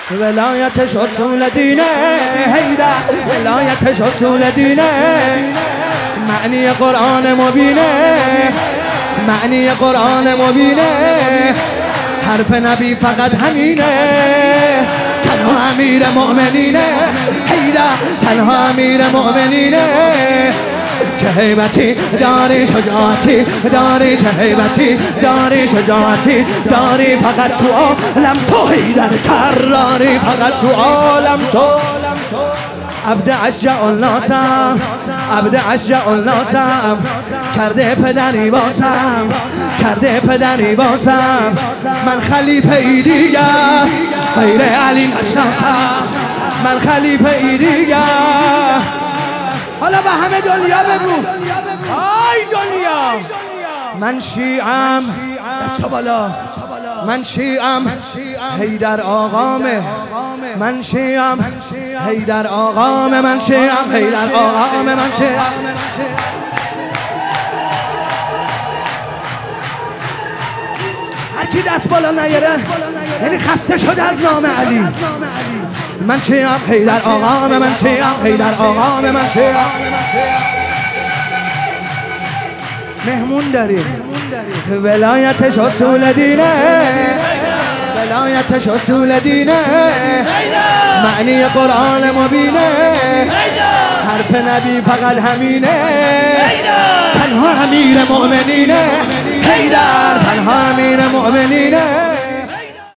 ولایتش اصول دینه حیدر، ولایتش اصول دینه، معنی قرآن مبینه، معنی قرآن مبینه، حرف نبی فقط همینه، تنها امیر مؤمنینه حیدر، تنها امیر مؤمنینه. چه هیبتی داری، شجاعتی داری، چه هیبتی داری، شجاعتی داری، فقط تو عالم تو حیدر کراری، فقط تو عالم تو. عبد اشجع الناسم، عبد اشجع الناسم، کرده پدری باسم، کرده پدری باسم، من خلیفه ای دیگر غیر علی نشناسم، من خلیفه ای دیگر. حالا به همه دنیا بگو آی دنیا، من شیعم، دست بالا، من شیعم حیدر آقامه، من شیعم حیدر آقامه، من شیعم حیدر آقامه، من شیعم. هرکی دست بالا نیاره یعنی خسته شده از نام علی. من شیعم حیدر آقامه، من شیعم حیدر آقامه، من شیعم. مهمون داریم، ولایتش اصول دینه، ولایتش اصول دینه، معنی قرآن مبینه، حرف نبی فقط همینه، تنها امیر مؤمنینه حیدر، تنها امیر مؤمنینه.